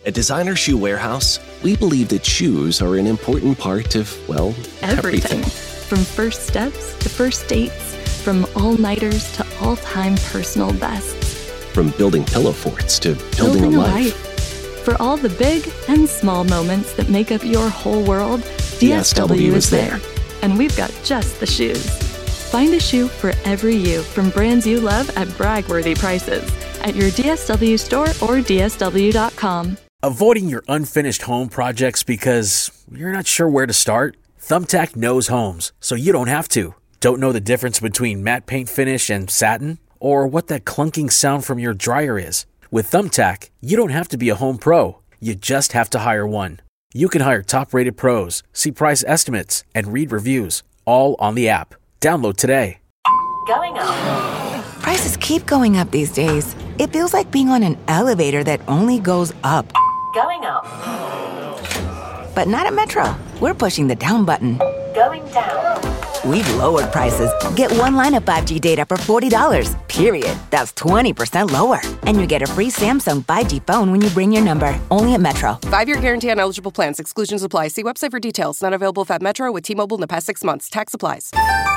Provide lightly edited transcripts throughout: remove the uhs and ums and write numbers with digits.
At Designer Shoe Warehouse, we believe that shoes are an important part of, well, everything. From first steps to first dates, from all-nighters to all-time personal bests. From building pillow forts to building a life. For all the big and small moments that make up your whole world, DSW is there. And we've got just the shoes. Find a shoe for every you from brands you love at brag-worthy prices at your DSW store or DSW.com. Avoiding your unfinished home projects because you're not sure where to start? Thumbtack knows homes, so you don't have to. Don't know the difference between matte paint finish and satin? Or what that clunking sound from your dryer is? With Thumbtack, you don't have to be a home pro. You just have to hire one. You can hire top-rated pros, see price estimates, and read reviews, all on the app. Download today. Going up. Prices keep going up these days. It feels like being on an elevator that only goes up. Going up. But not at Metro. We're pushing the down button. Going down. We've lowered prices. Get one line of 5G data for $40, period. That's 20% lower. And you get a free Samsung 5G phone when you bring your number. Only at Metro. 5-year guarantee on eligible plans. Exclusions apply. See website for details. Not available at Metro with T-Mobile in the past 6 months. Tax applies.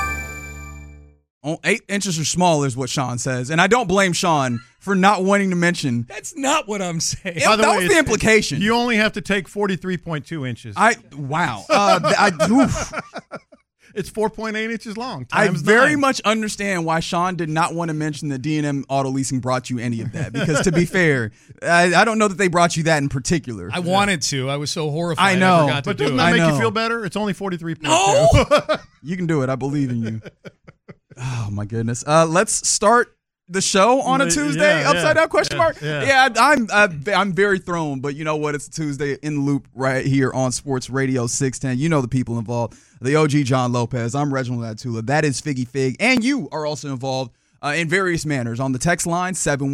8 inches or smaller is what Sean says. And I don't blame Sean for not wanting to mention. That's not what I'm saying. By the way, was the implication. You only have to take 43.2 inches. Wow. It's 4.8 inches long. I very 9. much understand why Sean did not want to mention that D&M Auto Leasing brought you any of that. Because to be fair, I don't know that they brought you that in particular. I wanted to. I was so horrified. I know. I forgot to but doesn't that make you feel better? It's only 43.2. No! You can do it. I believe in you. Oh, my goodness. Let's start the show on a Tuesday. Upside down question mark. Yeah, I'm very thrown, but you know what? It's a Tuesday in the loop right here on Sports Radio 610. You know the people involved. The OG John Lopez. I'm Reginald Atula. That is Figgy Fig. And you are also involved in various manners on the text line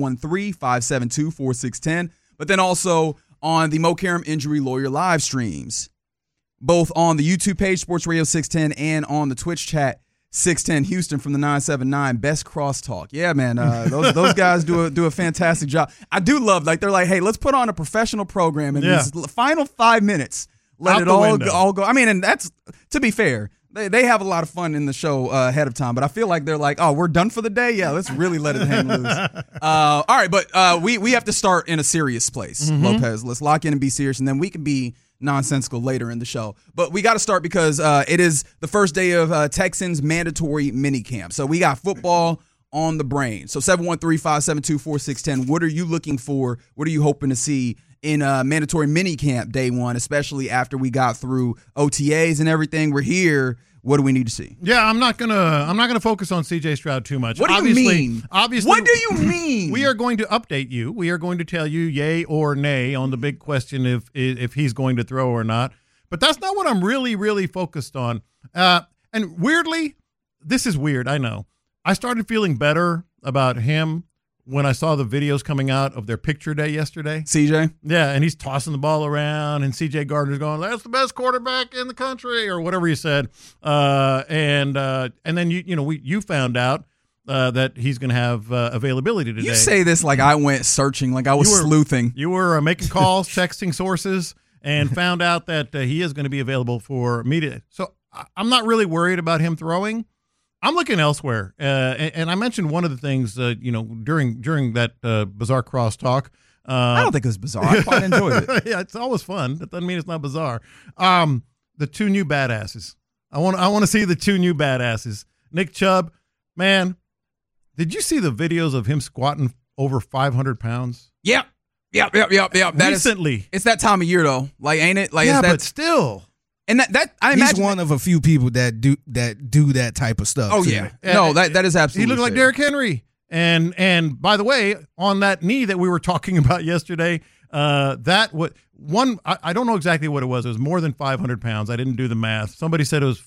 713-572-4610, but then also on the Mo Karam Injury Lawyer live streams, both on the YouTube page Sports Radio 610 and on the Twitch chat 610 Houston from the 979 Best Crosstalk. Yeah, man, those guys do a fantastic job. I do love, they're like, hey, let's put on a professional program in these final 5 minutes. Let it all go. I mean, and that's, to be fair, they have a lot of fun in the show ahead of time, but I feel like they're like, oh, we're done for the day? Yeah, let's really let it hang loose. All right, but we have to start in a serious place, Lopez. Let's lock in and be serious, and then we can be nonsensical later in the show. But we got to start because it is the first day of Texans mandatory minicamp. So we got football on the brain. So 713-572-4610, what are you looking for? What are you hoping to see in mandatory minicamp day one, especially after we got through OTAs and everything? We're here. What do we need to see? Yeah, I'm not gonna focus on CJ Stroud too much. What do you mean? Obviously, what do you mean? We are going to update you. We are going to tell you yay or nay on the big question if he's going to throw or not. But that's not what I'm really focused on. And weirdly, this is weird. I know. I started feeling better about him when I saw the videos coming out of their picture day yesterday. CJ? Yeah, and he's tossing the ball around, and CJ Gardner's going, that's the best quarterback in the country, or whatever he said. And then you found out that he's going to have availability today. You say this like I went searching, like I was sleuthing. You were making calls, texting sources, and found out that he is going to be available for media. So I'm not really worried about him throwing. I'm looking elsewhere, and I mentioned one of the things, during that bizarre crosstalk. I don't think it was bizarre. I quite enjoyed it. Yeah, it's always fun. That doesn't mean it's not bizarre. The two new badasses. I want to see the two new badasses. Nick Chubb, man, did you see the videos of him squatting over 500 pounds? Yep. Recently, it's that time of year though. Like, ain't it? Like, but still. And that I he's imagine one of a few people that do that type of stuff. Oh too. yeah, no, that is absolutely. He looked like Derrick Henry. And by the way, on that knee that we were talking about yesterday, I don't know exactly what it was. It was more than 500 pounds. I didn't do the math. Somebody said it was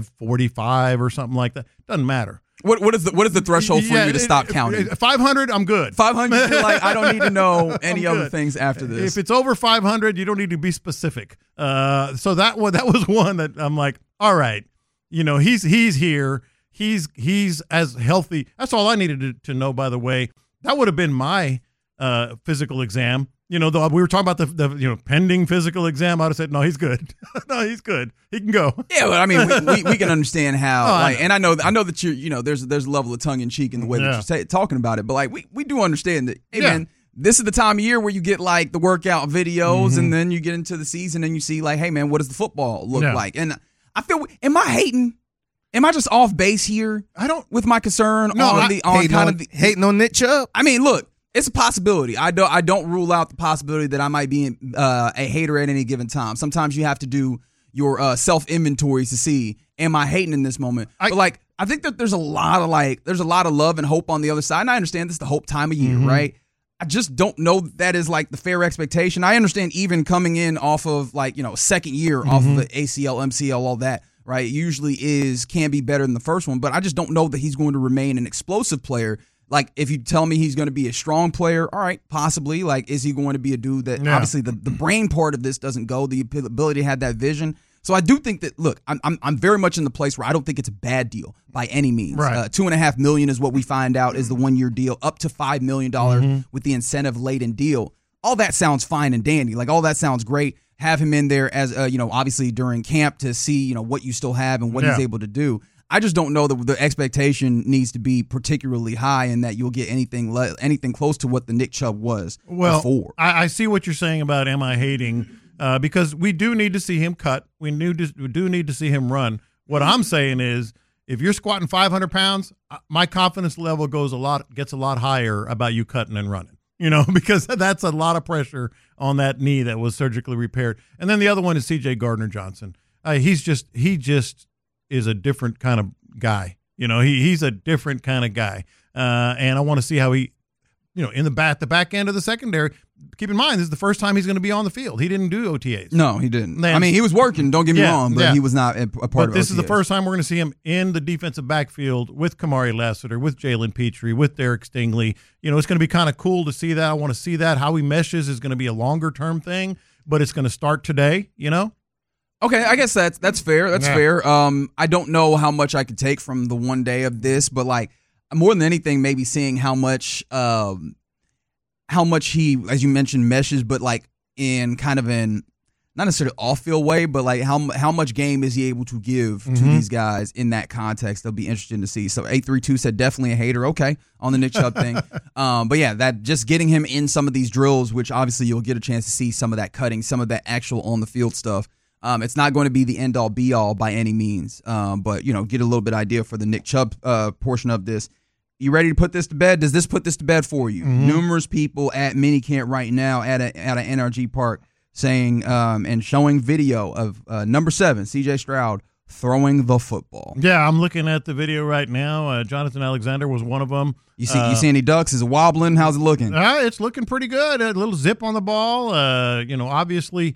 545 or something like that. Doesn't matter. What is the threshold for you to stop counting? 500, I'm good. 500, you're like, I don't need to know any other things after this. If it's over 500, you don't need to be specific. So that was one that I'm like, all right, he's here. He's as healthy. That's all I needed to know, by the way. That would have been my physical exam we were talking about the pending physical exam. I'd have said, no, he's good. No, he's good. He can go. Yeah, but I mean, we can understand how. And I know that you're, there's a level of tongue in cheek in the way that you're talking about it. But like, we do understand that. Hey, man, this is the time of year where you get like the workout videos, and then you get into the season and you see like, hey, man, what does the football look like? And I feel, am I hating? Am I just off base here? With my concern hating on Nick Chubb. I mean, look. It's a possibility. I don't rule out the possibility that I might be a hater at any given time. Sometimes you have to do your self-inventories to see, am I hating in this moment? But like, I think that there's a lot of love and hope on the other side. And I understand this is the hope time of year, right? I just don't know that is like the fair expectation. I understand even coming in off of like, second year off of the ACL, MCL, all that, right? Usually can be better than the first one, but I just don't know that he's going to remain an explosive player. Like, if you tell me he's going to be a strong player, all right, possibly. Like, is he going to be a dude that obviously the brain part of this doesn't go, the ability to have that vision. So I do think that, look, I'm very much in the place where I don't think it's a bad deal by any means. Right. $2.5 million is what we find out is the 1-year deal, up to $5 million with the incentive laden deal. All that sounds fine and dandy. Like, all that sounds great. Have him in there as, obviously during camp to see, what you still have and what he's able to do. I just don't know that the expectation needs to be particularly high and that you'll get anything close to what the Nick Chubb was before. I see what you're saying about am I hating because we do need to see him cut. We do need to see him run. What I'm saying is if you're squatting 500 pounds, my confidence level gets a lot higher about you cutting and running. Because that's a lot of pressure on that knee that was surgically repaired. And then the other one is C.J. Gardner-Johnson. He just is a different kind of guy. He's a different kind of guy. And I want to see how he, in the back end of the secondary, keep in mind, this is the first time he's going to be on the field. He didn't do OTAs. No, he didn't. I mean, he was working, don't get me wrong, but he was not a part of But this OTAs. is the first time we're going to see him in the defensive backfield with Kamari Lassiter, with Jalen Petrie, with Derek Stingley. It's going to be kind of cool to see that. I want to see that. How he meshes is going to be a longer-term thing, but it's going to start today, Okay, I guess that's fair. That's fair. I don't know how much I could take from the one day of this, but like more than anything, maybe seeing how much he, as you mentioned, meshes, but like in kind of an not necessarily off-field way, but like how much game is he able to give to these guys in that context? That'll be interesting to see. So 832 said definitely a hater. Okay, on the Nick Chubb thing, but yeah, that just getting him in some of these drills, which obviously you'll get a chance to see some of that cutting, some of that actual on the field stuff. It's not going to be the end-all, be-all by any means, but, get a little bit idea for the Nick Chubb portion of this. You ready to put this to bed? Does this put this to bed for you? Numerous people at minicamp right now at an NRG Park saying and showing video of number 7, C.J. Stroud, throwing the football. Yeah, I'm looking at the video right now. Jonathan Alexander was one of them. You see any ducks? Is it wobbling? How's it looking? It's looking pretty good. A little zip on the ball. Obviously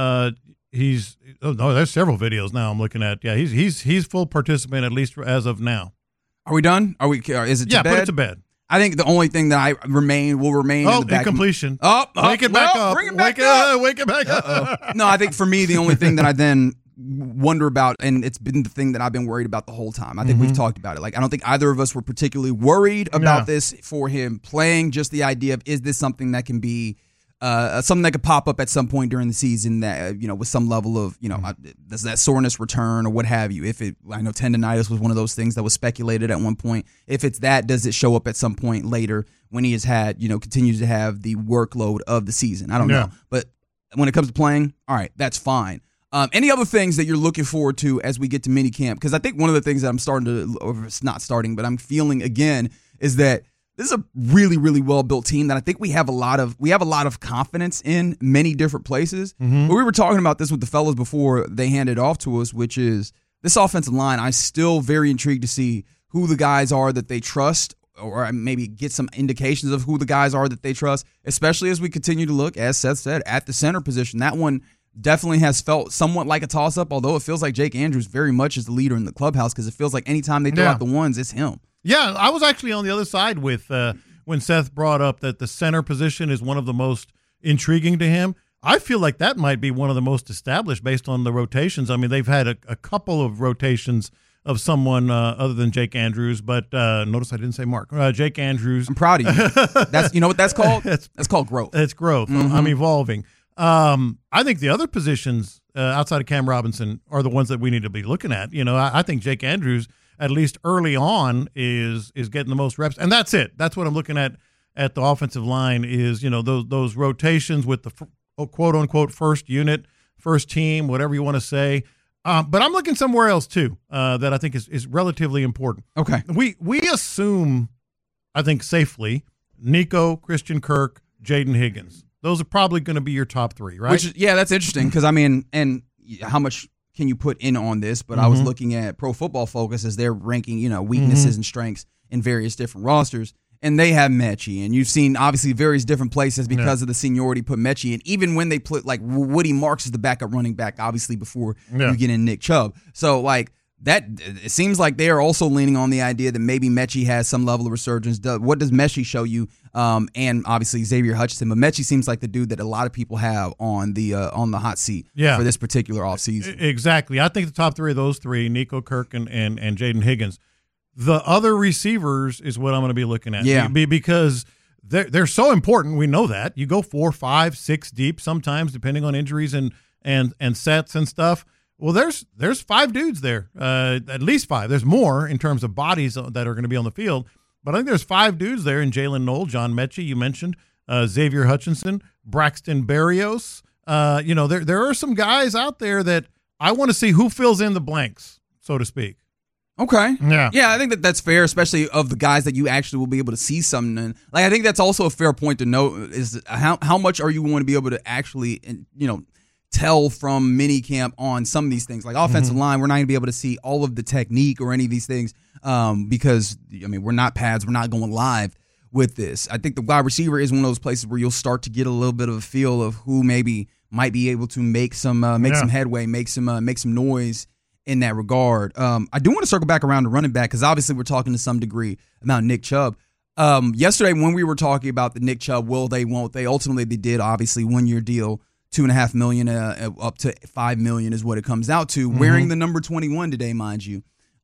there's several videos now I'm looking at. Yeah, he's full participant, at least as of now. Are we done? Is it to bed? Put it to bed. I think the only thing that will remain in the back. Incompletion. Wake it back up. Bring it back up. Wake it back up. No, I think for me, the only thing that I then wonder about, and it's been the thing that I've been worried about the whole time. I think we've talked about it. Like, I don't think either of us were particularly worried about this for him playing. Just the idea of, is this something that can be something that could pop up at some point during the season that, with some level of, does that soreness return or what have you? I know tendonitis was one of those things that was speculated at one point. If it's that, does it show up at some point later when he has had, continues to have the workload of the season? I don't know. But when it comes to playing, all right, that's fine. Any other things that you're looking forward to as we get to minicamp? Because I think one of the things that I'm feeling again is that this is a really, really well-built team that I think we have a lot of confidence in many different places. But we were talking about this with the fellas before they handed it off to us, which is this offensive line. I'm still very intrigued to see who the guys are that they trust, or maybe get some indications of who the guys are that they trust, especially as we continue to look, as Seth said, at the center position. That one definitely has felt somewhat like a toss-up, although it feels like Jake Andrews very much is the leader in the clubhouse, because it feels like anytime they throw out the ones, it's him. Yeah, I was actually on the other side with when Seth brought up that the center position is one of the most intriguing to him. I feel like that might be one of the most established based on the rotations. I mean, they've had a couple of rotations of someone other than Jake Andrews. But notice I didn't say Mark. Jake Andrews. I'm proud of you. That's you know what that's called? That's called growth. It's growth. Mm-hmm. I'm evolving. I think the other positions outside of Cam Robinson are the ones that we need to be looking at. You know, I think Jake Andrews, at least early on, is getting the most reps, and that's it. That's what I'm looking at the offensive line is, you know, those rotations with the quote unquote first unit, first team, whatever you want to say. But I'm looking somewhere else too that I think is relatively important. Okay, we assume, I think safely, Nico, Christian Kirk, Jaden Higgins. Those are probably going to be your top three, right? That's interesting because, I mean, and how much can you put in on this? But I was looking at Pro Football Focus as they're ranking, you know, weaknesses and strengths in various different rosters, and they have Mechie. And you've seen, obviously, various different places because of the seniority put Mechie in, even when they put, like, Woody Marks as the backup running back, obviously, before you get in Nick Chubb. So, like, that it seems like they are also leaning on the idea that maybe Mechie has some level of resurgence. What does Mechie show you? And obviously Xavier Hutchinson, but Mechie seems like the dude that a lot of people have on the hot seat for this particular offseason. Exactly. I think the top three of those three, Nico, Kirk, and Jaden Higgins. The other receivers is what I'm going to be looking at. Yeah. Because they're so important. We know that. You go 4, 5, 6 deep sometimes, depending on injuries and sets and stuff. Well, there's 5 dudes there, at least 5. There's more in terms of bodies that are going to be on the field, but I think there's 5 dudes there in Jalen Knoll, John Mechie, you mentioned, Xavier Hutchinson, Braxton Berrios. You know, there are some guys out there that I want to see who fills in the blanks, so to speak. Okay. Yeah. I think that's fair, especially of the guys that you actually will be able to see something in. Like, I think that's also a fair point to note is how much are you going to be able to actually, you know, tell from minicamp on some of these things, like offensive line. We're not going to be able to see all of the technique or any of these things because, I mean, we're not pads. We're not going live with this. I think the wide receiver is one of those places where you'll start to get a little bit of a feel of who maybe might be able to make some headway, make some noise in that regard. I do want to circle back around to running back because obviously we're talking to some degree about Nick Chubb. Yesterday when we were talking about the Nick Chubb, will they, won't they, ultimately they did, obviously, 1-year deal, $2.5 million up to $5 million is what it comes out to. Wearing the number 21 today, mind you.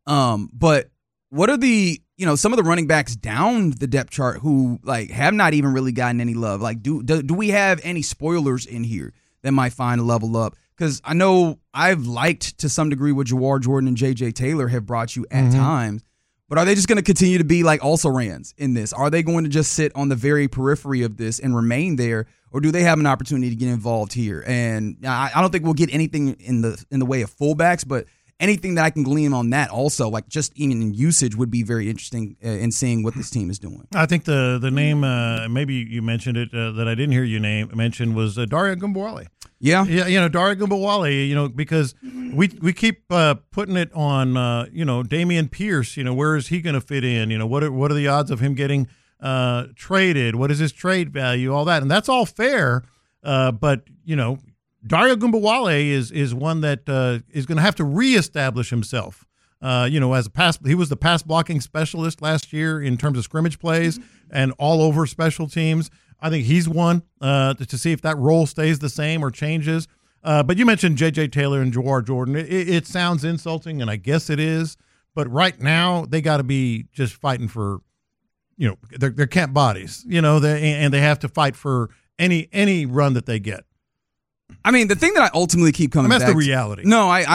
But what are the, you know, some of the running backs down the depth chart who like have not even really gotten any love? Like, do we have any spoilers in here that might find a level up? Because I know I've liked to some degree what Jawar Jordan and J.J. Taylor have brought you at times. But are they just going to continue to be like also-rans in this? Are they going to just sit on the very periphery of this and remain there? Or do they have an opportunity to get involved here? And I don't think we'll get anything in the way of fullbacks, but anything that I can glean on that also, like just even in usage, would be very interesting in seeing what this team is doing. I think the name, maybe you mentioned it, that I didn't hear you mention was Daria Gumbawale. Yeah, you know, Daria Gumbawale, you know, because we keep putting it on, you know, Damian Pierce. You know, where is he going to fit in? You know, what are the odds of him getting traded? What is his trade value? All that, and that's all fair. But you know, Daria Gumbawale is one that is going to have to reestablish himself. You know, as he was the pass blocking specialist last year in terms of scrimmage plays and all over special teams. I think he's one to see if that role stays the same or changes. But you mentioned J.J. Taylor and Jawar Jordan. It sounds insulting, and I guess it is. But right now, they got to be just fighting for, you know, their camp bodies. You know, and they have to fight for any run that they get. I mean, the thing that I ultimately keep coming back to. That's the reality. No, I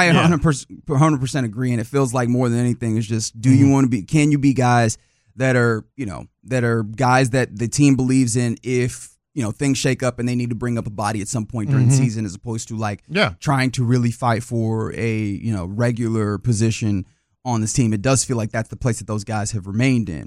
100% agree, and it feels like more than anything is just, can you be guys that are, you know, that are guys that the team believes in if, you know, things shake up and they need to bring up a body at some point during the season, as opposed to like trying to really fight for a, you know, regular position on this team. It does feel like that's the place that those guys have remained in.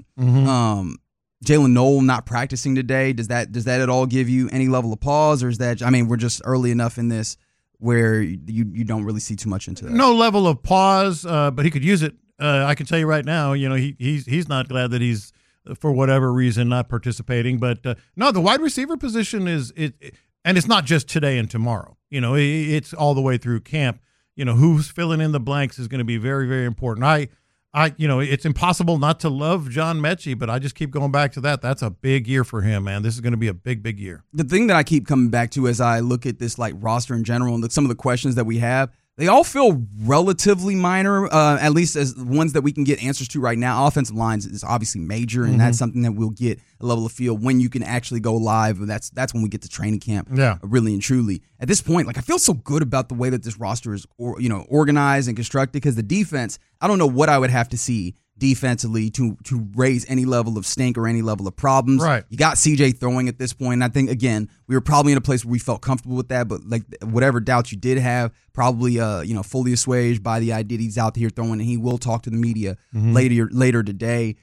Jalen Knoll not practicing today, does that at all give you any level of pause, or is that, I mean, we're just early enough in this where you don't really see too much into that? No level of pause, but he could use it. I can tell you right now, you know, he's not glad that he's, for whatever reason, not participating. But no, the wide receiver position and it's not just today and tomorrow. You know, it's all the way through camp. You know, who's filling in the blanks is going to be very, very important. You know, it's impossible not to love John Mechie, but I just keep going back to that. That's a big year for him, man. This is going to be a big, big year. The thing that I keep coming back to as I look at this like roster in general and some of the questions that we have, They all feel relatively minor, at least as ones that we can get answers to right now. Offensive lines is obviously major, and that's something that we'll get a level of feel when you can actually go live. And that's when we get to training camp, really and truly. At this point, like I feel so good about the way that this roster is, organized and constructed. Because the defense, I don't know what I would have to see defensively to raise any level of stink or any level of problems. Right. You got CJ throwing at this point. And I think, again, we were probably in a place where we felt comfortable with that, but like whatever doubts you did have, probably fully assuaged by the idea he's out here throwing, and he will talk to the media later today.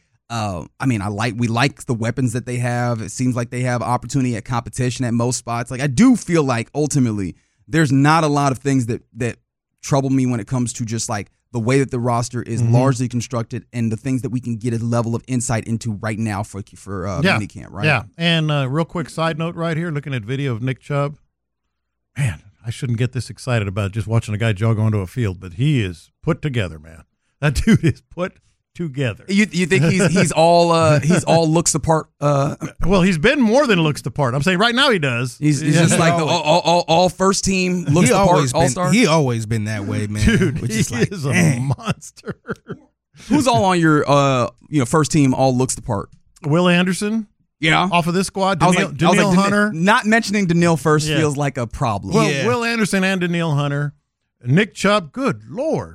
We like the weapons that they have. It seems like they have opportunity at competition at most spots. Like I do feel like ultimately there's not a lot of things that trouble me when it comes to just like the way that the roster is largely constructed and the things that we can get a level of insight into right now for minicamp, right? Yeah, and real quick side note right here, looking at video of Nick Chubb. Man, I shouldn't get this excited about just watching a guy jog onto a field, but he is put together, man. That dude is put together. You think he's all looks the part? Well, he's been more than looks the part. I'm saying right now he does. He's just like all first team looks the part. All star. He always been that way, man. Dude, he is a monster. Who's all on your first team? All looks the part. Will Anderson. Yeah, off of this squad. Danielle Hunter. Not mentioning Danielle first feels like a problem. Well, Will Anderson and Danielle Hunter. Nick Chubb. Good Lord.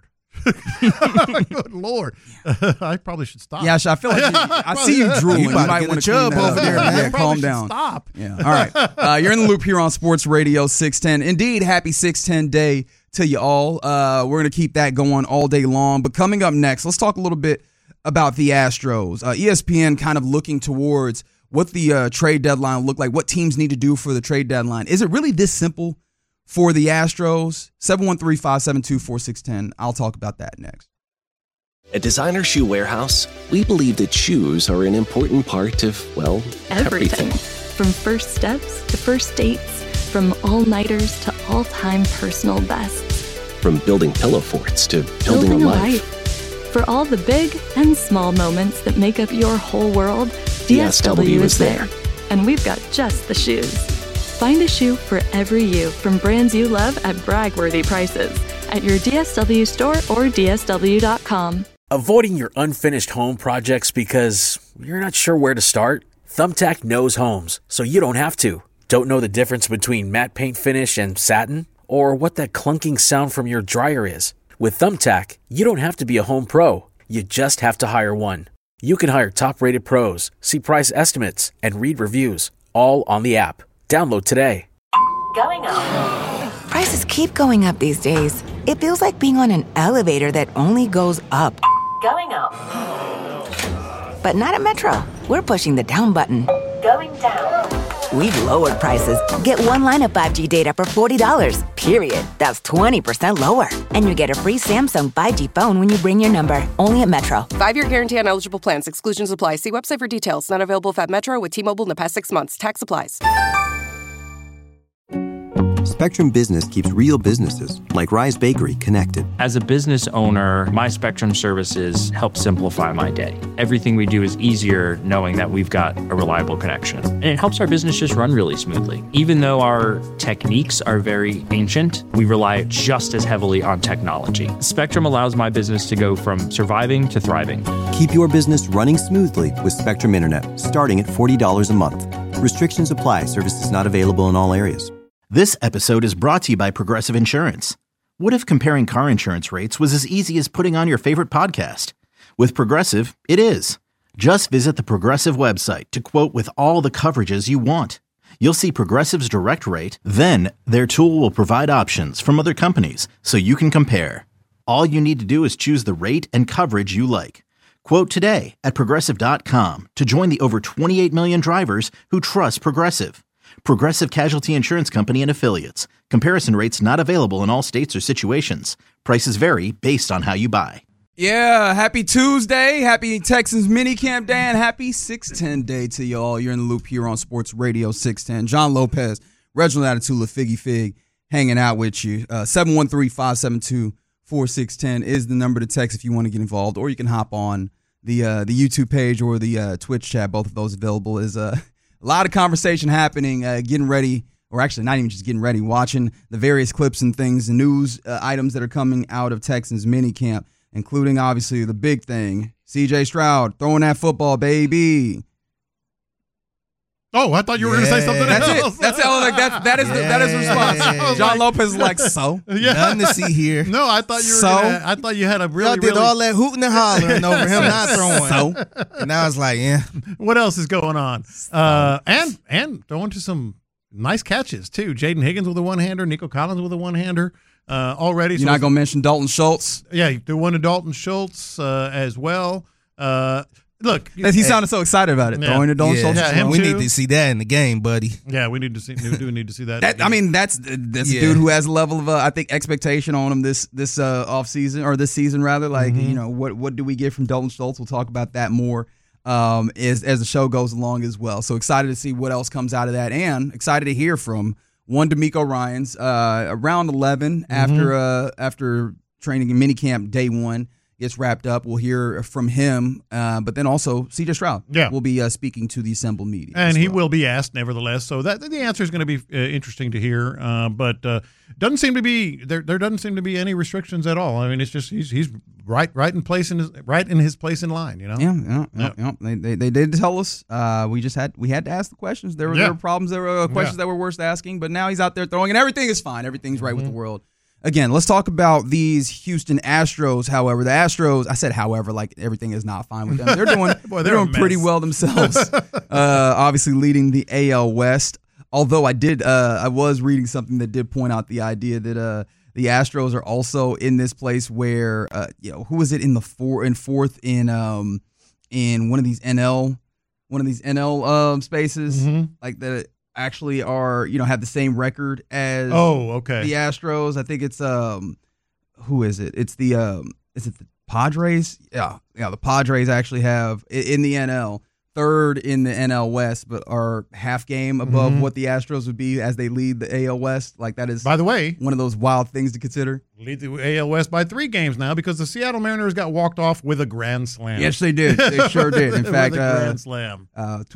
Good Lord. I probably should stop. Yeah, I feel like I see you drooling. You might want to Chubb over there, man. Yeah, calm down. Stop. Yeah. All right. You're in the loop here on Sports Radio 610. Indeed, happy 610 day to you all. We're going to keep that going all day long. But coming up next, let's talk a little bit about the Astros. ESPN kind of looking towards what the trade deadline look like, what teams need to do for the trade deadline. Is it really this simple for the Astros? 713-572-4610. I'll talk about that next. At Designer Shoe Warehouse, we believe that shoes are an important part of, well, everything. From first steps to first dates, from all-nighters to all-time personal bests. From building pillow forts to building a life. For all the big and small moments that make up your whole world, DSW is there. And we've got just the shoes. Find a shoe for every you from brands you love at brag-worthy prices at your DSW store or DSW.com. Avoiding your unfinished home projects because you're not sure where to start? Thumbtack knows homes, so you don't have to. Don't know the difference between matte paint finish and satin? Or what that clunking sound from your dryer is? With Thumbtack, you don't have to be a home pro. You just have to hire one. You can hire top-rated pros, see price estimates, and read reviews, all on the app. Download today. Going up. Prices keep going up these days. It feels like being on an elevator that only goes up. Going up. But not at Metro. We're pushing the down button. Going down. We've lowered prices. Get one line of 5G data for $40, period. That's 20% lower. And you get a free Samsung 5G phone when you bring your number. Only at Metro. 5-year guarantee on eligible plans. Exclusions apply. See website for details. Not available at Metro with T-Mobile in the past 6 months. Tax applies. Spectrum Business keeps real businesses, like Rise Bakery, connected. As a business owner, my Spectrum services help simplify my day. Everything we do is easier knowing that we've got a reliable connection. And it helps our business just run really smoothly. Even though our techniques are very ancient, we rely just as heavily on technology. Spectrum allows my business to go from surviving to thriving. Keep your business running smoothly with Spectrum Internet, starting at $40 a month. Restrictions apply. Services not available in all areas. This episode is brought to you by Progressive Insurance. What if comparing car insurance rates was as easy as putting on your favorite podcast? With Progressive, it is. Just visit the Progressive website to quote with all the coverages you want. You'll see Progressive's direct rate, then their tool will provide options from other companies so you can compare. All you need to do is choose the rate and coverage you like. Quote today at Progressive.com to join the over 28 million drivers who trust Progressive. Progressive Casualty Insurance Company and Affiliates. Comparison rates not available in all states or situations. Prices vary based on how you buy. Yeah, happy Tuesday. Happy Texans minicamp day and happy 610 day to y'all. You're in the loop here on Sports Radio 610. John Lopez, Reginald Attitula, Figgy Fig, hanging out with you. 713-572-4610 is the number to text if you want to get involved, or you can hop on the YouTube page or the Twitch chat. Both of those available. Is a lot of conversation happening, getting ready or actually not even just getting ready, watching the various clips and things, the news items that are coming out of Texans minicamp, including obviously the big thing, C.J. Stroud throwing that football, baby. Oh, I thought you were going to say something else. That's it. That's all. Like that is the response. John Lopez is like, so nothing to see here. No, I thought you were. I thought you had a really. Y'all did all that hooting and hollering over him not throwing. So, and now it's like, yeah. What else is going on? And throwing to some nice catches too. Jaden Higgins with a one-hander, Nico Collins with a one-hander. Already. You're not going to mention Dalton Schultz? Yeah, you threw one to Dalton Schultz as well. Look, he sounded so excited about it. Throwing to Dalton Schultz. Yeah, him we too. need to see that in the game, buddy. Yeah, we need to see. We do need to see that. I mean, that's a dude who has a level of I think expectation on him this off season or this season rather. Like what do we get from Dalton Schultz? We'll talk about that more as the show goes along as well. So excited to see what else comes out of that, and excited to hear from one D'Amico Ryans around 11 after training in minicamp day 1. Gets wrapped up. We'll hear from him, but then also C.J. Stroud will be speaking to the assembled media. And he will be asked, nevertheless. So that the answer is going to be interesting to hear. But doesn't seem to be there doesn't seem to be any restrictions at all. I mean, it's just he's right in his place in line. You know. Yeah. They did tell us. We had to ask the questions. There were problems. There were questions that were worth asking. But now he's out there throwing, and everything is fine. Everything's right with the world. Again, let's talk about these Houston Astros. However, the Astros, I said however, like everything is not fine with them. They're doing Boy, they're doing pretty well themselves. Obviously leading the AL West. Although I was reading something that did point out the idea that the Astros are also in this place where who was it in the fourth in one of these NL spaces like that actually are have the same record as the Astros. I think it's who is it? It's the is it the Padres? Yeah, the Padres actually have in the NL third in the NL West, but are half game above what the Astros would be as they lead the AL West. Like that is, by the way, one of those wild things to consider. Lead the AL West by 3 games now because the Seattle Mariners got walked off with a grand slam. Yes, they did. They sure did. In fact, with a grand slam.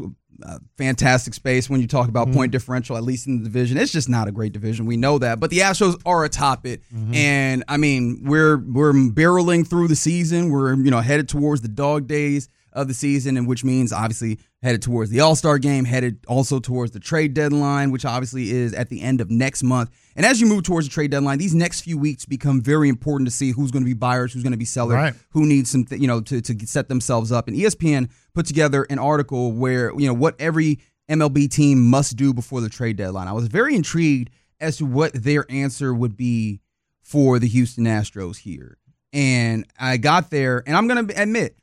Fantastic space when you talk about point differential, at least in the division. It's just not a great division. We know that. But the Astros are atop it. And, I mean, we're barreling through the season. We're, headed towards the dog days of the season, and which means, obviously, headed towards the All-Star game, headed also towards the trade deadline, which obviously is at the end of next month. And as you move towards the trade deadline, these next few weeks become very important to see who's going to be buyers, who's going to be sellers, who needs some, to set themselves up. And ESPN put together an article where, what every MLB team must do before the trade deadline. I was very intrigued as to what their answer would be for the Houston Astros here. And I got there, and I'm going to admit,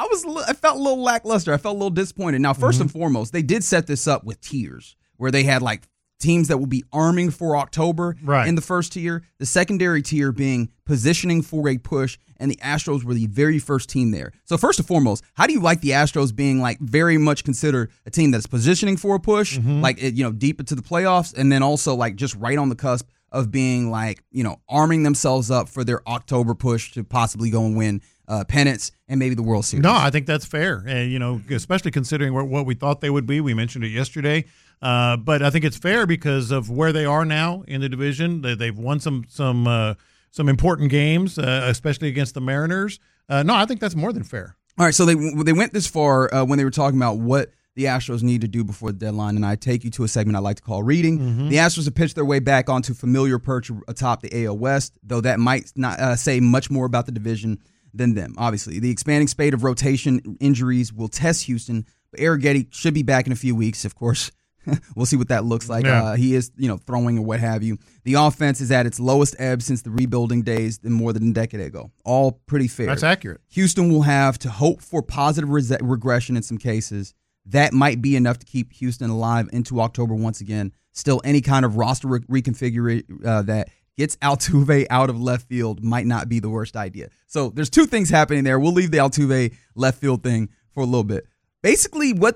I felt a little lackluster. I felt a little disappointed. Now, first and foremost, they did set this up with tiers where they had like teams that will be arming for October in the first tier, the secondary tier being positioning for a push, and the Astros were the very first team there. So first and foremost, how do you like the Astros being like very much considered a team that's positioning for a push, like deep into the playoffs, and then also like just right on the cusp of being like, arming themselves up for their October push to possibly go and win pennants and maybe the World Series? No, I think that's fair. And, especially considering what we thought they would be. We mentioned it yesterday. But I think it's fair because of where they are now in the division. They've won some important games, especially against the Mariners. No, I think that's more than fair. All right, so they went this far when they were talking about what the Astros need to do before the deadline, and I take you to a segment I like to call Reading. The Astros have pitched their way back onto familiar perch atop the AL West, though that might not say much more about the division than them. Obviously, the expanding spate of rotation injuries will test Houston, but Arrighetti should be back in a few weeks, of course. We'll see what that looks like. Yeah. He is, throwing or what have you. The offense is at its lowest ebb since the rebuilding days more than a decade ago. All pretty fair. That's accurate. Houston will have to hope for positive regression in some cases. That might be enough to keep Houston alive into October once again. Still, any kind of roster reconfiguration that gets Altuve out of left field might not be the worst idea. So there's 2 things happening there. We'll leave the Altuve left field thing for a little bit. Basically, what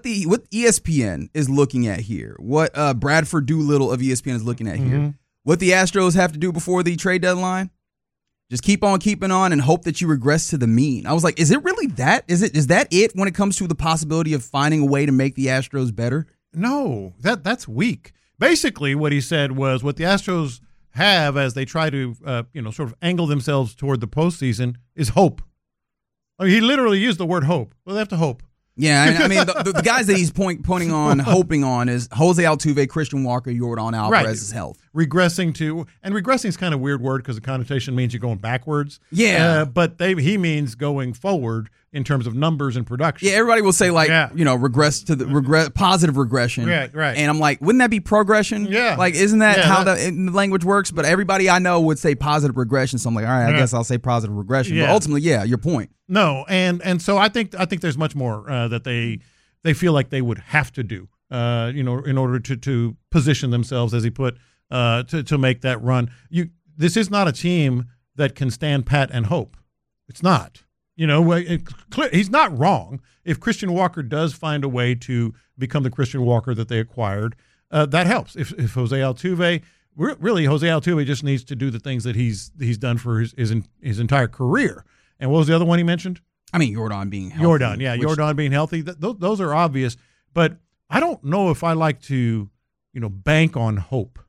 ESPN is looking at here, what Bradford Doolittle of ESPN is looking at here, what the Astros have to do before the trade deadline, just keep on keeping on and hope that you regress to the mean. I was like, is it really that? Is that it when it comes to the possibility of finding a way to make the Astros better? No, that's weak Basically, what he said was what the Astros have as they try to, sort of angle themselves toward the postseason is hope. I mean, he literally used the word hope. Well, they have to hope. Yeah, I mean, the guys that he's pointing on, hoping on is Jose Altuve, Christian Walker, Yordan Alvarez's health. Regressing is kind of a weird word because the connotation means you're going backwards. Yeah. But he means going forward in terms of numbers and production. Yeah, everybody will say regress to the positive regression. Right. And I'm like, wouldn't that be progression? Yeah. Like, isn't that how the language works? But everybody I know would say positive regression. So I'm like, all right, I guess I'll say positive regression. Yeah. But ultimately, your point. No, and so I think there's much more that they feel like they would have to do, in order to position themselves, as he put, to make that run. This is not a team that can stand pat and hope. It's not. He's not wrong. If Christian Walker does find a way to become the Christian Walker that they acquired, that helps. If Jose Altuve, really Jose Altuve just needs to do the things that he's done for his entire career. And what was the other one he mentioned? I mean, Yordan being healthy. Yordan being healthy. Those are obvious. But I don't know if I like to, bank on hope.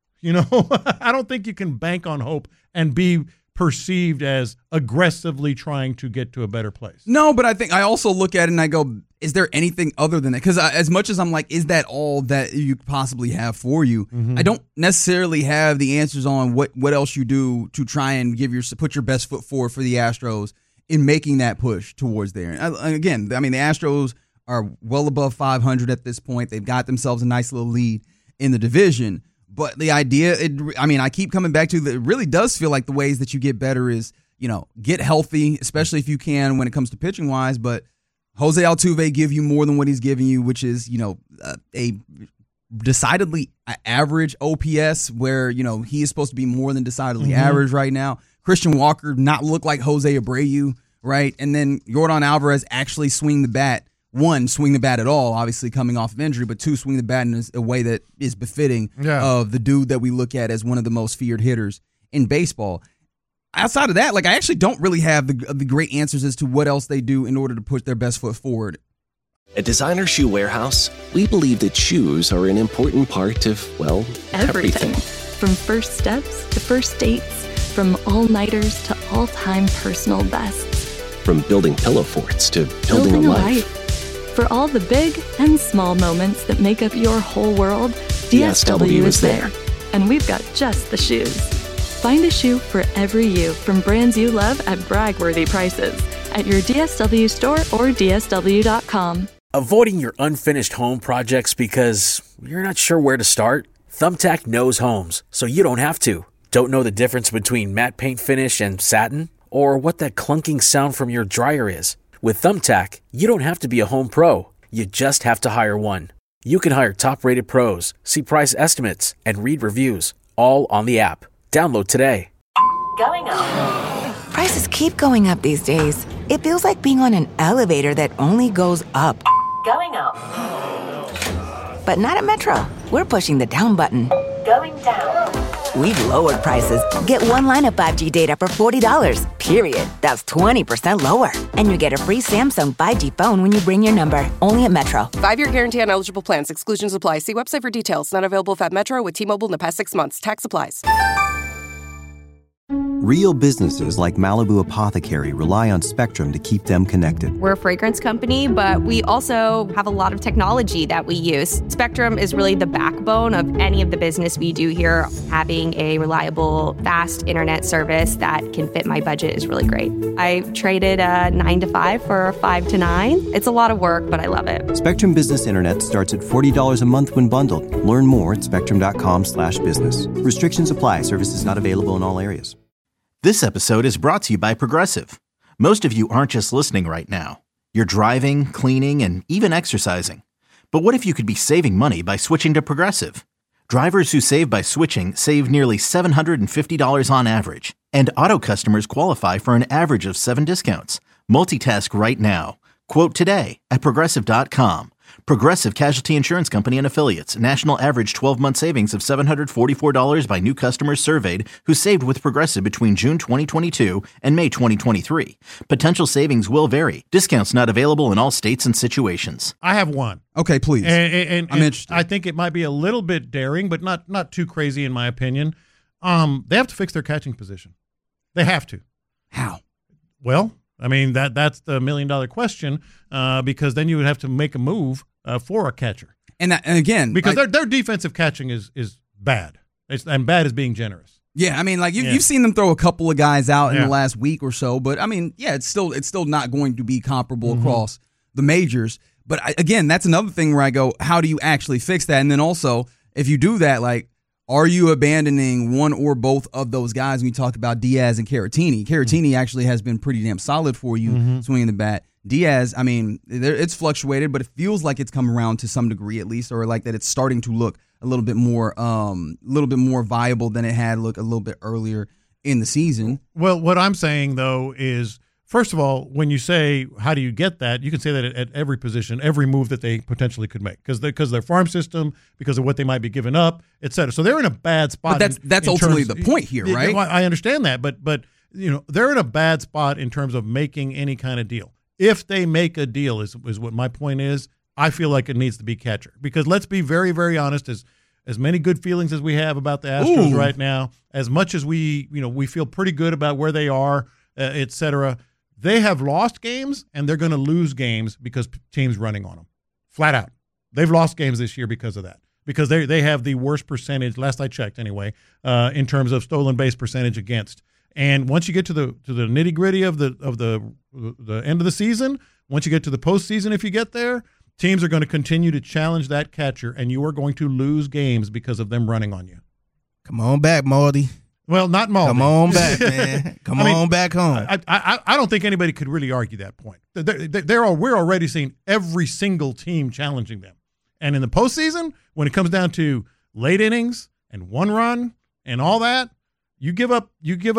I don't think you can bank on hope and be perceived as aggressively trying to get to a better place. No, but I think I also look at it and I go, is there anything other than that? Because as much as I'm like, is that all that you possibly have for you? Mm-hmm. I don't necessarily have the answers on what else you do to try and put your best foot forward for the Astros in making that push towards there. Again, I mean, the Astros are well above 500 at this point. They've got themselves a nice little lead in the division. But the idea, I keep coming back to that. It really does feel like the ways that you get better is, get healthy, especially if you can when it comes to pitching wise. But Jose Altuve give you more than what he's giving you, which is, a decidedly average OPS where, he is supposed to be more than decidedly average right now. Christian Walker not look like Jose Abreu, right? And then Yordan Alvarez actually swing the bat. One, swing the bat at all, obviously coming off of injury, but two, swing the bat in a way that is befitting of the dude that we look at as one of the most feared hitters in baseball. Outside of that, I actually don't really have the great answers as to what else they do in order to put their best foot forward. At Designer Shoe Warehouse, we believe that shoes are an important part of, everything. From first steps to first dates, from all-nighters to all-time personal bests. From building pillow forts to building a life. For all the big and small moments that make up your whole world, DSW is there. And we've got just the shoes. Find a shoe for every you from brands you love at brag-worthy prices at your DSW store or DSW.com. Avoiding your unfinished home projects because you're not sure where to start? Thumbtack knows homes, so you don't have to. Don't know the difference between matte paint finish and satin? Or what that clunking sound from your dryer is? With Thumbtack, you don't have to be a home pro. You just have to hire one. You can hire top-rated pros, see price estimates, and read reviews, all on the app. Download today. Going up. Prices keep going up these days. It feels like being on an elevator that only goes up. Going up. But not at Metro. We're pushing the down button. Going down. We've lowered prices. Get one line of 5G data for $40, period. That's 20% lower. And you get a free Samsung 5G phone when you bring your number. Only at Metro. 5-year guarantee on eligible plans. Exclusions apply. See website for details. Not available at Metro with T-Mobile in the past 6 months. Tax applies. Real businesses like Malibu Apothecary rely on Spectrum to keep them connected. We're a fragrance company, but we also have a lot of technology that we use. Spectrum is really the backbone of any of the business we do here. Having a reliable, fast internet service that can fit my budget is really great. I traded a 9 to 5 for a 5 to 9. It's a lot of work, but I love it. Spectrum Business Internet starts at $40 a month when bundled. Learn more at spectrum.com/business. Restrictions apply. Services not available in all areas. This episode is brought to you by Progressive. Most of you aren't just listening right now. You're driving, cleaning, and even exercising. But what if you could be saving money by switching to Progressive? Drivers who save by switching save nearly $750 on average. And auto customers qualify for an average of 7 discounts. Multitask right now. Quote today at Progressive.com. Progressive Casualty Insurance Company and Affiliates. National average 12-month savings of $744 by new customers surveyed who saved with Progressive between June 2022 and May 2023. Potential savings will vary. Discounts not available in all states and situations. I have one. Okay, please. And I'm interested. I think it might be a little bit daring, but not too crazy in my opinion. They have to fix their catching position. They have to. How? Well, I mean, that's the $1 million question, because then you would have to make a move for a catcher. And again, because their defensive catching is bad. And bad is being generous. Yeah, I mean, like you've seen them throw a couple of guys out in the last week or so, but I mean, yeah, it's still not going to be comparable across the majors. But again, that's another thing where I go, how do you actually fix that? And then also, if you do that, like, are you abandoning one or both of those guys when you talk about Diaz and Caratini? Caratini actually has been pretty damn solid for you swinging the bat. Diaz, I mean, it's fluctuated, but it feels like it's come around to some degree at least, or like that it's starting to look a little bit more viable than it had looked a little bit earlier in the season. Well, what I'm saying, though, is, first of all, when you say how do you get that, you can say that at every position, every move that they potentially could make, because their farm system, because of what they might be giving up, et cetera. So they're in a bad spot. But that's ultimately the point here, right? I understand that, but they're in a bad spot in terms of making any kind of deal. If they make a deal, is what my point is. I feel like it needs to be catcher, because let's be very, very honest. As many good feelings as we have about the Astros right now, as much as we feel pretty good about where they are, et cetera. They have lost games, and they're going to lose games because teams running on them, flat out. They've lost games this year because of that, because they have the worst percentage, last I checked anyway, in terms of stolen base percentage against. And once you get to the nitty gritty of the end of the season, once you get to the postseason, if you get there, teams are going to continue to challenge that catcher, and you are going to lose games because of them running on you. Come on back, Marty. Well, not Maldi. Come on back, man. Come on back home. I don't think anybody could really argue that point. We're already seeing every single team challenging them. And in the postseason, when it comes down to late innings and one run and all that, you give up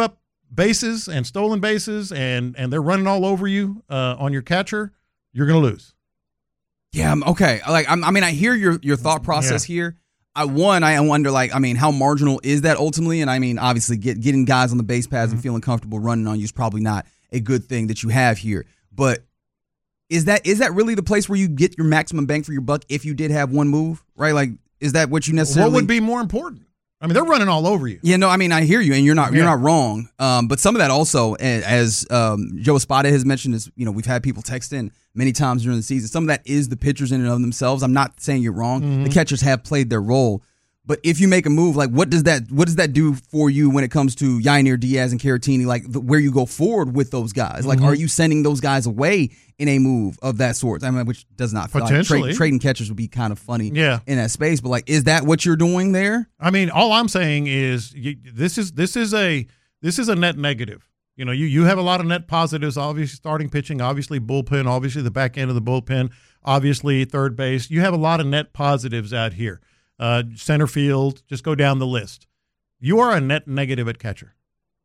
bases and stolen bases, and they're running all over you on your catcher, you're going to lose. Yeah, okay. I hear your thought process here. I wonder, how marginal is that ultimately? And I mean, obviously, getting guys on the base paths and feeling comfortable running on you is probably not a good thing that you have here. But is that really the place where you get your maximum bang for your buck if you did have one move, right? Like, is that what you necessarily? What would be more important? I mean, they're running all over you. Yeah, no, I mean, I hear you, and you're not wrong. But some of that also, as Joe Espada has mentioned, is we've had people text in many times during the season. Some of that is the pitchers in and of themselves. I'm not saying you're wrong. The catchers have played their role. But if you make a move, like what does that do for you when it comes to Yainer Diaz and Caratini, like where you go forward with those guys? Like, are you sending those guys away in a move of that sort? I mean, which does not feel like trading catchers would be kind of funny in that space. But like, is that what you're doing there? I mean, all I'm saying is this is a net negative. You have a lot of net positives, obviously starting pitching, obviously bullpen, obviously the back end of the bullpen, obviously third base. You have a lot of net positives out here. Center field, just go down the list. You are a net negative at catcher.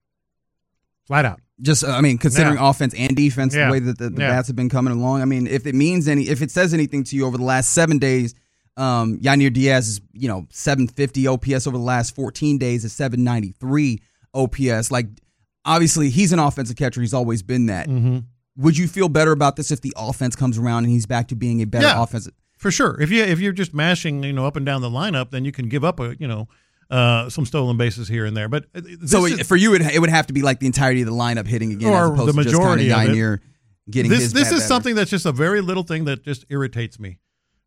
Flat out. Just, considering offense and defense, the way that the bats have been coming along. I mean, if it says anything to you over the last 7 days, Yainer Diaz is, 750 OPS over the last 14 days is 793 OPS. Like, obviously, he's an offensive catcher. He's always been that. Would you feel better about this if the offense comes around and he's back to being a better offensive? For sure. If you're just mashing, up and down the lineup, then you can give up some stolen bases here and there. But for you, it would have to be like the entirety of the lineup hitting again, as opposed to just kind of Yainer getting his. This is something that's just a very little thing that just irritates me.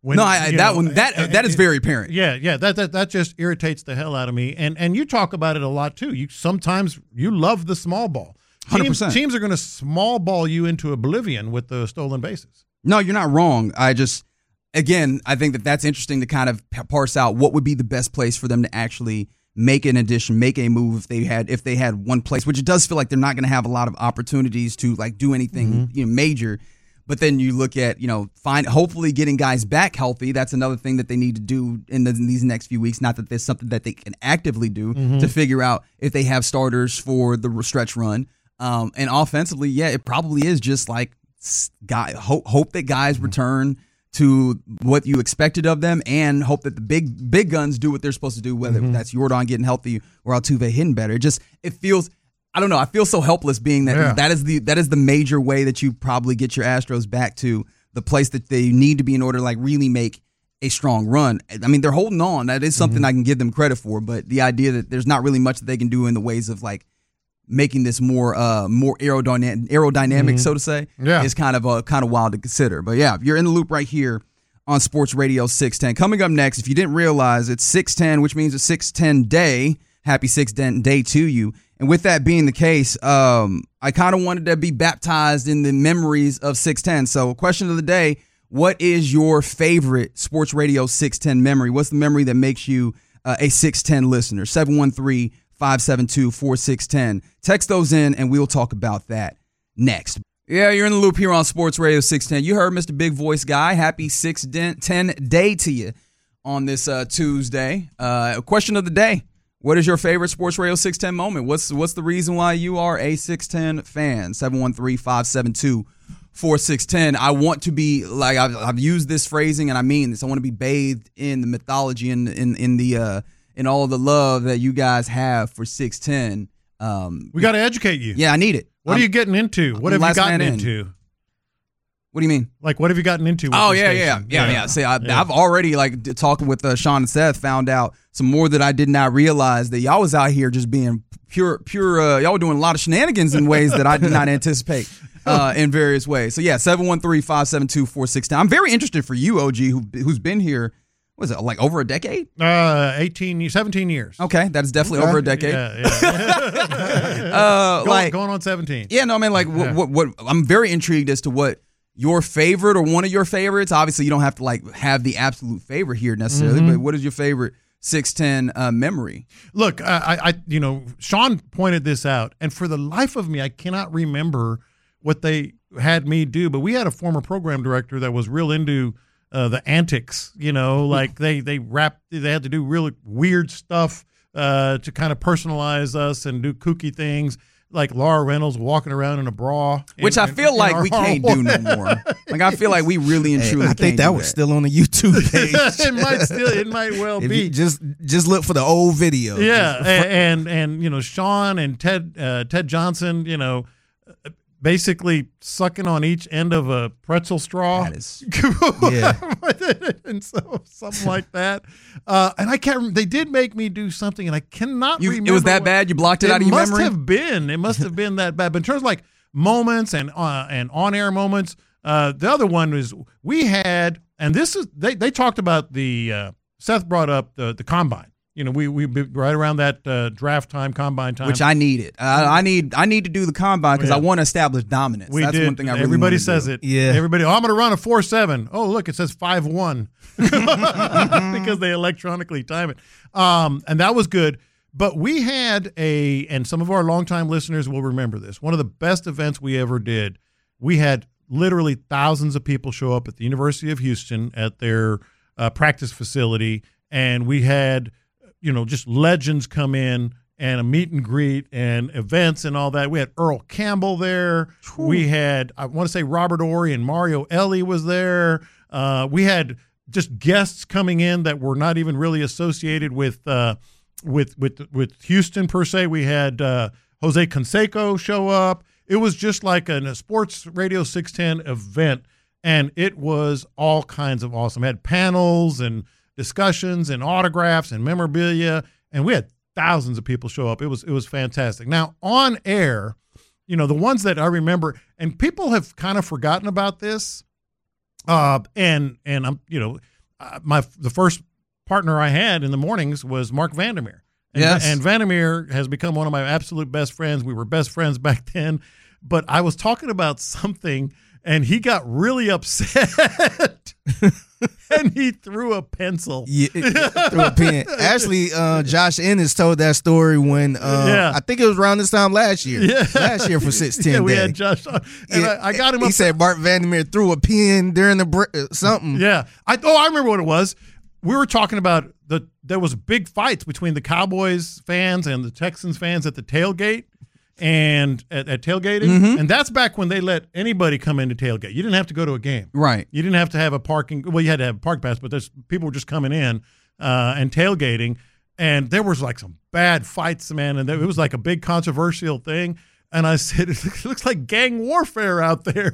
That is very apparent. Yeah, that just irritates the hell out of me. And you talk about it a lot too. Sometimes you love the small ball. 100%. Teams are going to small ball you into oblivion with the stolen bases. No, you're not wrong. Again, I think that's interesting to kind of parse out what would be the best place for them to actually make an addition, make a move if they had one place, which it does feel like they're not going to have a lot of opportunities to like do anything major. But then you look at hopefully getting guys back healthy. That's another thing that they need to do in these next few weeks. Not that there's something that they can actively do to figure out if they have starters for the stretch run. And offensively, it probably is just like hope that guys return to what you expected of them, and hope that the big guns do what they're supposed to do, whether that's Jordan getting healthy or Altuve hitting better. It feels, I don't know, I feel so helpless being that that is the major way that you probably get your Astros back to the place that they need to be in order to like really make a strong run. I mean, they're holding on. That is something I can give them credit for, but the idea that there's not really much that they can do in the ways of like making this more aerodynamic, so to say, is kind of wild to consider. But yeah, you're in the loop right here on Sports Radio 610. Coming up next, if you didn't realize, it's 610, which means it's 610 day. Happy 610 day to you. And with that being the case, I kind of wanted to be baptized in the memories of 610. So question of the day, what is your favorite Sports Radio 610 memory? What's the memory that makes you a 610 listener? 713-572-4610. Text those in, and we'll talk about that next. Yeah, you're in the loop here on Sports Radio 610. You heard Mr. Big Voice Guy. Happy 610 day to you on this Tuesday. Question of the day. What is your favorite Sports Radio 610 moment? What's the reason why you are a 610 fan? 713-572-4610. I want to be, like, I've used this phrasing, and I mean this. I want to be bathed in the mythology and in all of the love that you guys have for 610. We got to educate you. Yeah, I need it. What are you getting into? What have you gotten into? What do you mean? Like, what have you gotten into? With Yeah. See, I've already, like, talking with Sean and Seth, found out some more that I did not realize, that y'all was out here just being pure. Y'all were doing a lot of shenanigans in ways that I did not anticipate in various ways. So yeah, 713-572-4610. I'm very interested for you, OG, who's been here. What is it, like over a decade? 17 years. Okay, that's definitely over a decade. Going on 17. Yeah, no, I mean, like, what I'm very intrigued as to what your favorite or one of your favorites. Obviously, you don't have to like have the absolute favorite here necessarily, but what is your favorite 610 memory? Look, I Sean pointed this out, and for the life of me, I cannot remember what they had me do. But we had a former program director that was real into the antics, like they had to do really weird stuff to kind of personalize us and do kooky things, like Laura Reynolds walking around in a bra. Which I feel like we can't do no more. Like, I feel like we really and truly I think that was still on the YouTube page. It might well be. Just look for the old video. Yeah, and Sean and Ted Johnson, basically sucking on each end of a pretzel straw. That is, and so something like that. And I can't. They did make me do something, and I cannot remember. It was that bad? You blocked it out of your memory? It must have been that bad. But in terms of like moments and on-air moments, the other one was we had, and this is they talked about the Seth brought up the combine. We right around that draft time, combine time, which I needed. I need to do the combine because I want to establish dominance. That's one thing I really everybody want to says do. it. Yeah, everybody. I'm going to run a 4.7. Oh, look, it says 5.1 because they electronically time it. And that was good. But we had and some of our longtime listeners will remember this. One of the best events we ever did. We had literally thousands of people show up at the University of Houston at their practice facility, and we had just legends come in and a meet and greet and events and all that. We had Earl Campbell there. Ooh. We had, I want to say, Robert Horry and Mario Ellie was there. We had just guests coming in that were not even really associated with Houston per se. We had Jose Canseco show up. It was just like a Sports Radio 610 event, and it was all kinds of awesome. It had panels and discussions and autographs and memorabilia, and we had thousands of people show up. It was fantastic. Now, on air, the ones that I remember, and people have kind of forgotten about this, and I'm the first partner I had in the mornings was Mark Vandermeer. And Vandermeer has become one of my absolute best friends. We were best friends back then, but I was talking about something, and he got really upset. And he threw a pencil. Yeah, threw a pen. Actually, Josh Ennis told that story when I think it was around this time last year. Yeah. Last year for 610 yeah, we Day. had Josh on. And I got him up. He said Mark Vandermeer threw a pen during the something. Yeah. I remember what it was. We were talking about there was big fights between the Cowboys fans and the Texans fans at the tailgate. and at tailgating, and that's back when they let anybody come in to tailgate. You didn't have to go to a game. Right. You didn't have to have a parking. Well, you had to have a park pass, but people were just coming in and tailgating, and there was like some bad fights, man, and it was like a big controversial thing. And I said, it looks like gang warfare out there.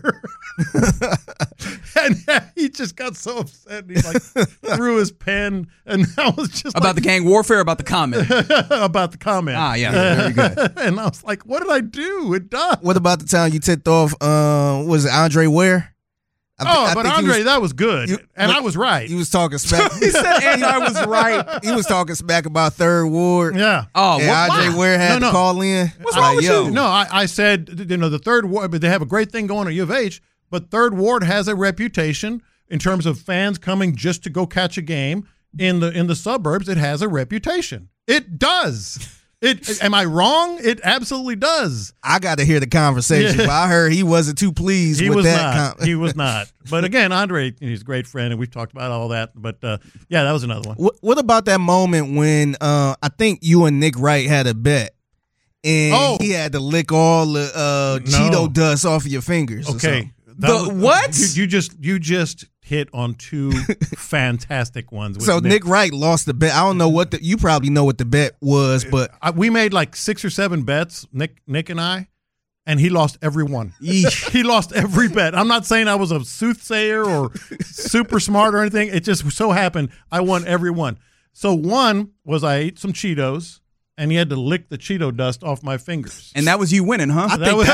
And he just got so upset. And he like threw his pen. And I was just about the gang warfare, about the comment. About the comment. Ah, yeah, very good. And I was like, what did I do? It does. What about the time you tipped off, was it Andre Ware? But Andre, that was good. I was right. He was talking smack. He said, and I was right. He was talking smack about Third Ward. Yeah. Oh, and Andre Ware had to call in. What's wrong with you? No, I said, the Third Ward, but they have a great thing going at U of H, but Third Ward has a reputation in terms of fans coming just to go catch a game. In the suburbs, it has a reputation. It does. Am I wrong? It absolutely does. I got to hear the conversation, but I heard he wasn't too pleased with that. He was not. But again, Andre, he's a great friend, and we've talked about all that. But yeah, that was another one. What about that moment when I think you and Nick Wright had a bet, and he had to lick all the Cheeto dust off of your fingers? Okay. What? You just hit on two fantastic ones. So Nick Wright lost the bet. I don't know you probably know what the bet was, but we made like 6 or 7 bets, Nick and I, and he lost every one. He lost every bet. I'm not saying I was a soothsayer or super smart or anything. It just so happened I won every one. So one was I ate some Cheetos, and he had to lick the Cheeto dust off my fingers. And that was you winning, huh? I think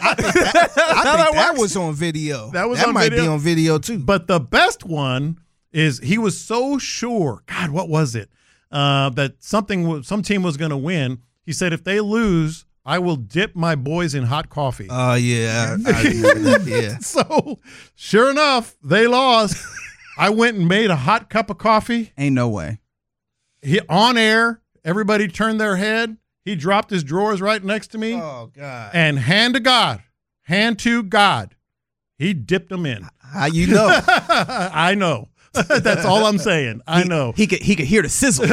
that was on video. That might be on video too. But the best one is he was so sure. God, what was it? That some team was going to win. He said, if they lose, I will dip my boys in hot coffee. Oh, yeah. Yeah. So, sure enough, they lost. I went and made a hot cup of coffee. Ain't no way. On air. Everybody turned their head. He dropped his drawers right next to me. Oh, God. And hand to God, he dipped them in. How you know? I know. That's all I'm saying. I know. He could hear the sizzle.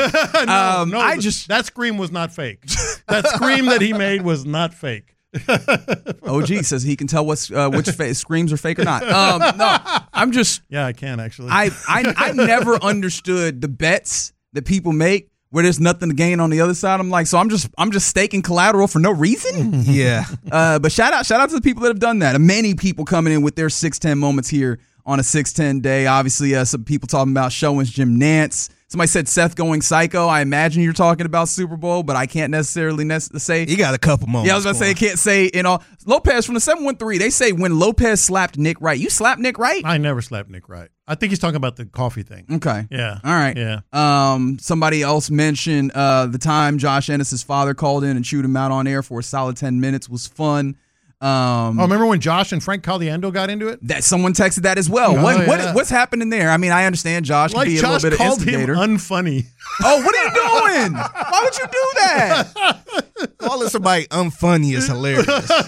That scream was not fake. That scream that he made was not fake. OG says he can tell which screams are fake or not. No, I'm just. Yeah, I can actually. I never understood the bets that people make where there's nothing to gain on the other side. I'm like, so I'm just staking collateral for no reason. Yeah. But shout out to the people that have done that. Many people coming in with their 610 moments here on a 610 day. Obviously, some people talking about Showens Jim Nance. Somebody said Seth going psycho. I imagine you're talking about Super Bowl, but I can't necessarily say. He got a couple moments. Yeah, I was about to say, I can't say in all. Lopez from the 713, they say when Lopez slapped Nick Wright. You slapped Nick Wright? I never slapped Nick Wright. I think he's talking about the coffee thing. Okay. Yeah. All right. Yeah. Somebody else mentioned the time Josh Ennis' father called in and chewed him out on air for a solid 10 minutes was fun. Remember when Josh and Frank Caliendo got into it? That someone texted that as well. What's happening there? I mean, I understand Josh can be a little bit of instigator. Josh called him unfunny. Oh, what are you doing? Why would you do that? Calling somebody unfunny is hilarious.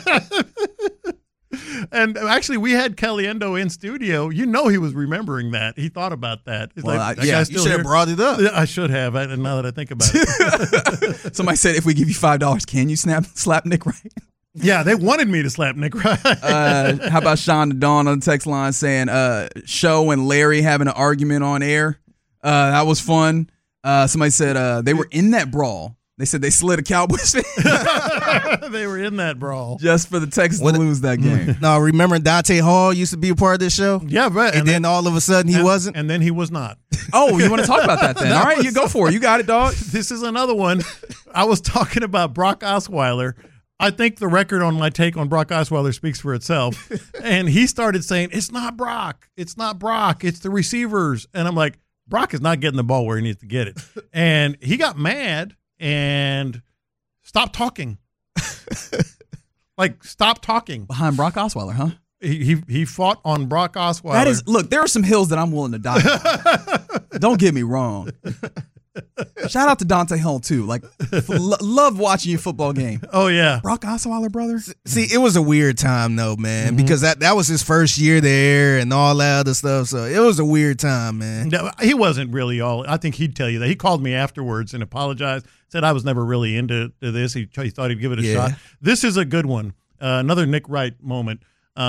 And actually, we had Caliendo in studio. You know he was remembering that. He thought about that. He's you should have brought it up. I should have. Now that I think about it. Somebody said, if we give you $5, can you slap Nick Wright? Yeah, they wanted me to slap Nick Wright. How about Sean Dawn on the text line saying, Show and Larry having an argument on air? That was fun. Somebody said they were in that brawl. They said they slid a Cowboys fan. They were in that brawl. Just for the Texans to lose that game. No, remember Dante Hall used to be a part of this show? Yeah, right. And then all of a sudden he wasn't? And then he was not. Oh, you want to talk about that then? All right, you go for it. You got it, dog. This is another one. I was talking about Brock Osweiler. I think the record on my take on Brock Osweiler speaks for itself. And he started saying, it's not Brock. It's not Brock. It's the receivers. And I'm like, Brock is not getting the ball where he needs to get it. And he got mad and stopped talking. Stop talking. Behind Brock Osweiler, huh? He fought on Brock Osweiler. Look, there are some hills that I'm willing to die on. Don't get me wrong. Shout out to Dante Hull too. Like, love watching your football game. Oh yeah, Brock Osweiler, brother. See, it was a weird time though, man, because that was his first year there and all that other stuff. So it was a weird time, man. No, he wasn't really all. I think he'd tell you that. He called me afterwards and apologized. Said I was never really into this. He thought he'd give it a shot. This is a good one. Another Nick Wright moment.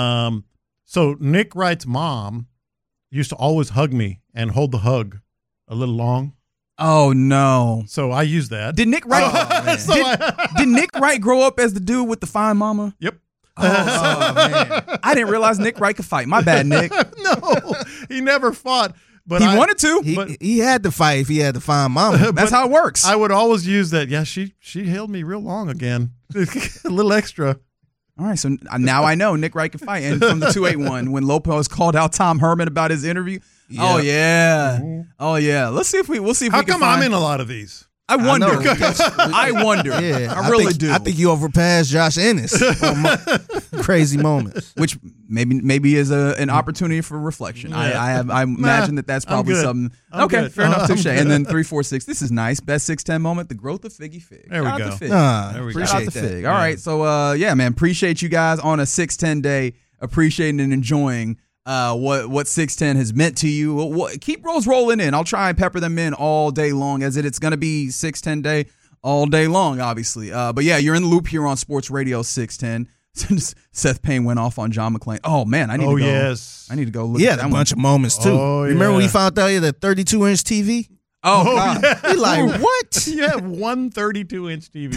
So Nick Wright's mom used to always hug me and hold the hug a little long. Oh no! So I use that. Did Nick Wright? Did Nick Wright grow up as the dude with the fine mama? Yep. Oh man, I didn't realize Nick Wright could fight. My bad, Nick. No, he never fought. But he wanted to. He had to fight if he had to find mama. That's how it works. I would always use that. Yeah, she held me real long again. A little extra. All right, so now I know Nick Wright can fight. And from the 281, when Lopez called out Tom Herman about his interview, oh yeah, we'll see if we can. How come I'm in a lot of these? I wonder. I wonder. Yeah, I really do. I think you overpassed Josh Ennis on crazy moments, which maybe is an opportunity for reflection. Yeah. I imagine that's probably something. Okay, fair enough. Touche. And then 346. This is nice. Best 610 moment. The growth of Figgy Fig. There we go. Appreciate the Fig. All right. So yeah, man. Appreciate you guys on a 610 day. Appreciating and enjoying what 610 has meant to you. Keep those rolling in. I'll try and pepper them in all day long, as it's going to be 610 day all day long, obviously. But yeah, you're in the loop here on Sports Radio 610. Seth Payne went off on John McClain. Oh man, I need to go. Yes. I need to go look. He at had a bunch of moments too. Remember when he found out he had a 32-inch TV? Oh God. Yeah. He like, what? You have one 32-inch TV.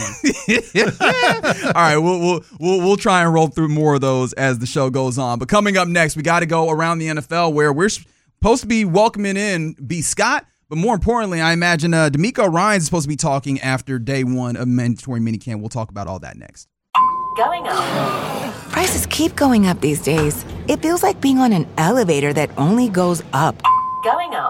All right, we'll try and roll through more of those as the show goes on. But coming up next, we got to go around the NFL, where we're supposed to be welcoming in B. Scott. But more importantly, I imagine D'Amico Ryans is supposed to be talking after day one of mandatory minicamp. We'll talk about all that next. Going up. Prices keep going up these days. It feels like being on an elevator that only goes up. Going up.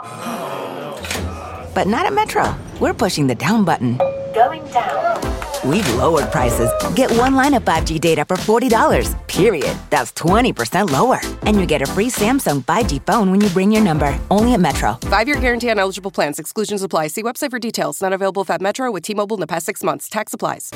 But not at Metro. We're pushing the down button. Going down. We've lowered prices. Get one line of 5G data for $40, period. That's 20% lower. And you get a free Samsung 5G phone when you bring your number. Only at Metro. 5-year guarantee on eligible plans. Exclusions apply. See website for details. Not available if at Metro with T-Mobile in the past 6 months. Tax applies.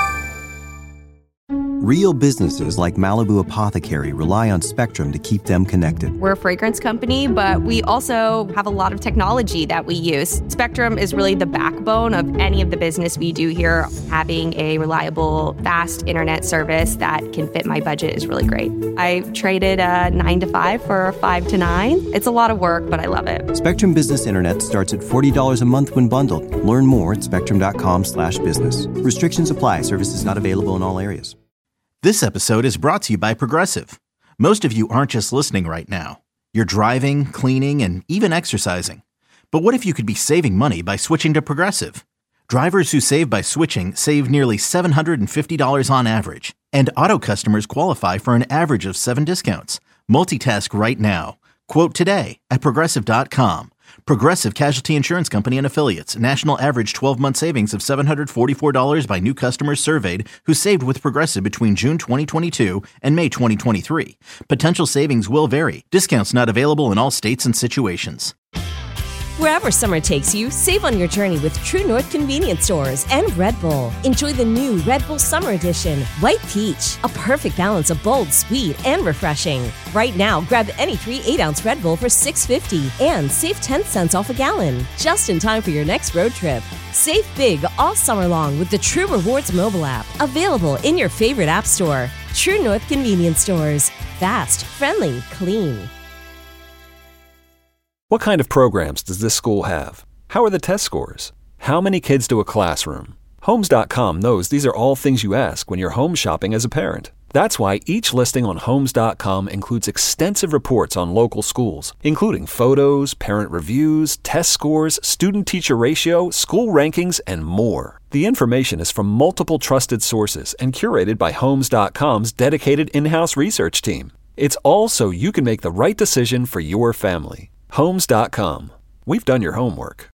Real businesses like Malibu Apothecary rely on Spectrum to keep them connected. We're a fragrance company, but we also have a lot of technology that we use. Spectrum is really the backbone of any of the business we do here. Having a reliable, fast internet service that can fit my budget is really great. I traded a 9 to 5 for a 5 to 9. It's a lot of work, but I love it. Spectrum Business Internet starts at $40 a month when bundled. Learn more at spectrum.com/business. Restrictions apply. Services not available in all areas. This episode is brought to you by Progressive. Most of you aren't just listening right now. You're driving, cleaning, and even exercising. But what if you could be saving money by switching to Progressive? Drivers who save by switching save nearly $750 on average. And auto customers qualify for an average of 7 discounts. Multitask right now. Quote today at Progressive.com. Progressive Casualty Insurance Company and Affiliates. National average 12-month savings of $744 by new customers surveyed who saved with Progressive between June 2022 and May 2023. Potential savings will vary. Discounts not available in all states and situations. Wherever summer takes you, save on your journey with True North Convenience Stores and Red Bull. Enjoy the new Red Bull Summer Edition, White Peach, a perfect balance of bold, sweet, and refreshing. Right now, grab any 3 8-ounce Red Bull for $6.50 and save 10 cents off a gallon. Just in time for your next road trip. Save big all summer long with the True Rewards mobile app, available in your favorite app store. True North Convenience Stores. Fast, friendly, clean. What kind of programs does this school have? How are the test scores? How many kids to a classroom? Homes.com knows these are all things you ask when you're home shopping as a parent. That's why each listing on Homes.com includes extensive reports on local schools, including photos, parent reviews, test scores, student-teacher ratio, school rankings, and more. The information is from multiple trusted sources and curated by Homes.com's dedicated in-house research team. It's all so you can make the right decision for your family. Homes.com. We've done your homework.